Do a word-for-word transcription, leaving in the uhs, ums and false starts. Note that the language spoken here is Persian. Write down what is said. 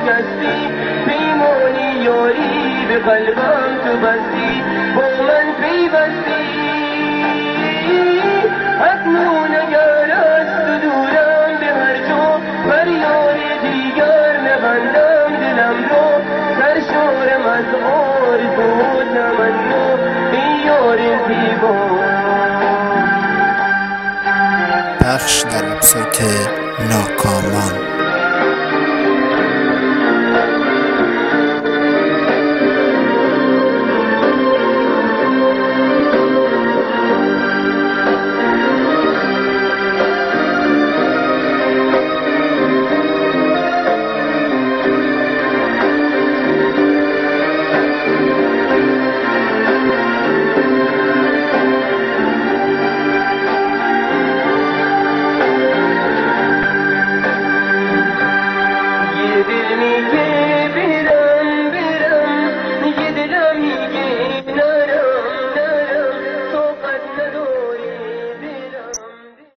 شکستی، پیمانی یاری به قلبم تو بستی، با من پیوستی. اکنون اگر از تو دورم به هر جو، فریاد دیگر نبندم دلم رو، سرشارم از آرزو و تمنا ای یار زیبا. پخش در وبسایت ناکامان.